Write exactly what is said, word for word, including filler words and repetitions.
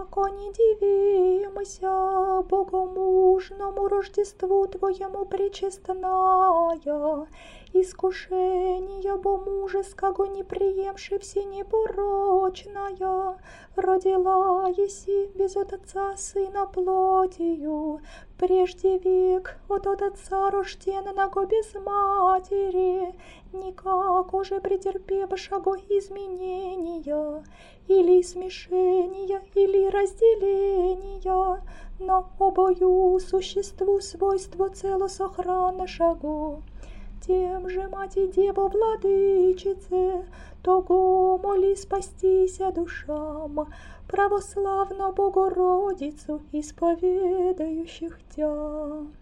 яко не дивимся богомужному Рождеству Твоему пречестная, искушения бо мужеского не приемши все непорочная, родила еси без от Отца Сына плотью, прежде век от от Отца рожденного без матери, никак уже претерпевшего изменения, или смешения, или разделения, но обою существу свойство целосохранношего. Тем же мать и Деву Владычице, того моли спастися душам, православно Богородицу исповедающих Тя.